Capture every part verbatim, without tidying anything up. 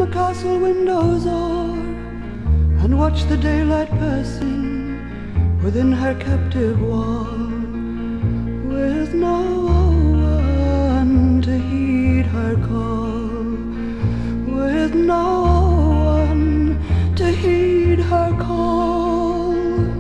castle windows o'er, and watch the daylight passing within her captive wall, with no one to heed her call, with no one to heed her call.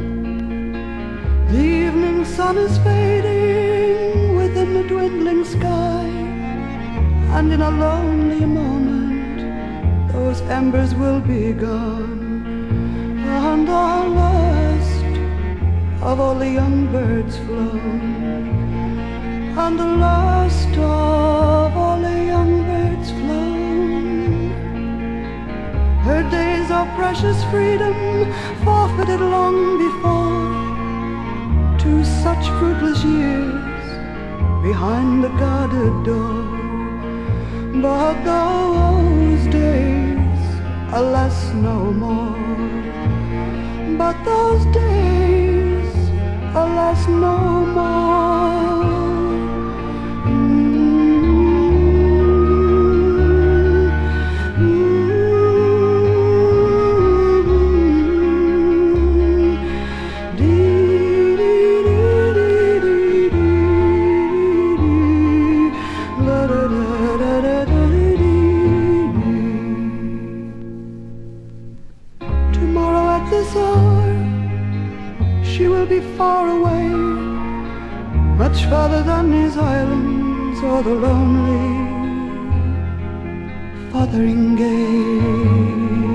The evening sun is fading within the dwindling sky, and in a lonely moment those embers will be gone, and our last of all the young birds flown, and the last of all the young birds flown. Her days of precious freedom forfeited long before to such fruitless years behind the guarded door. But those days, alas, no more. But those days, alas, no more. Tomorrow at this hour she will be far away, much farther than these islands or the lonely Fotheringay.